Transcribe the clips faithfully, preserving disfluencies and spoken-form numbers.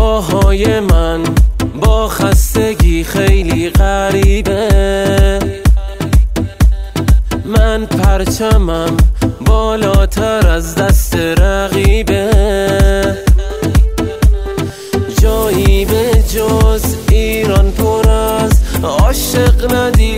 پاهای من با خستگی خیلی غریبه. من پرچمم بالاتر از دست رقیبه. جایی به جز ایران پر از عاشق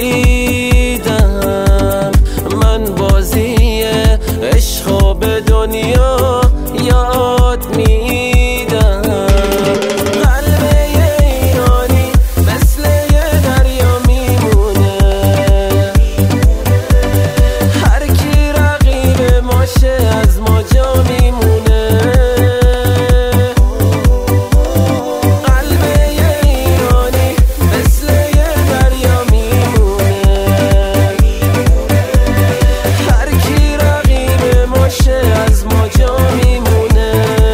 ندیدم. من بازی عشق به دنیا یاد میدم. قلب ایرانی مثل یه دریا میمونه. هر کی رقیب ماشه از ما جا میمونه. قلب ایرانی مثل یه دریا میمونه. هر کی رقیب ماشه از ما جا میمونه.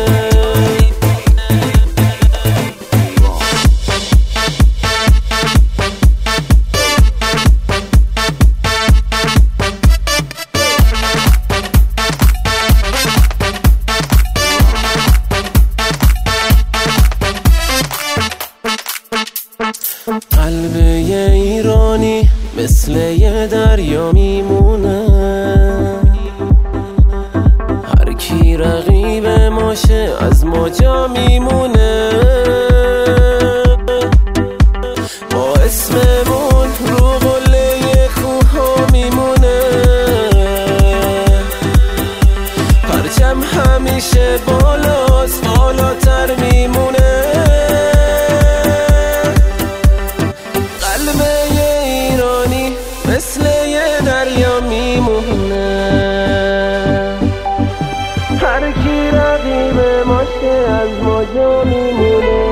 قلب ایرانی مثل یه دریا میمونه. هر کی رقیب ماشه از ما جا میمونه. ما اسممون رو قله کوها میمونه. پرچم همیشه بالاست، بالاتر میمونه. مثل یه دریا میمونه. هر کی رقیب ماشه از ما جا میمونه.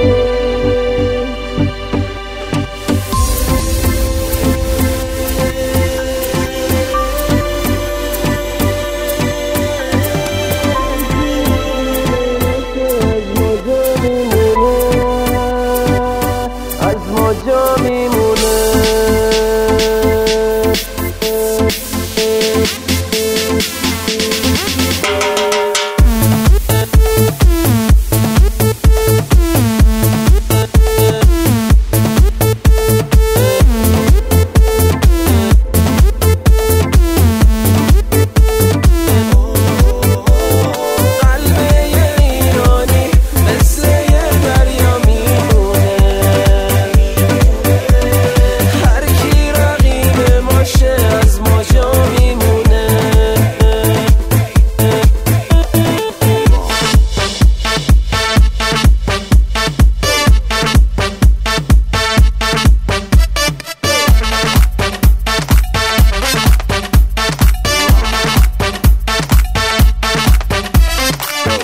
از ما جا میمونه.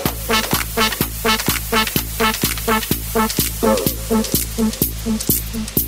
Thank you.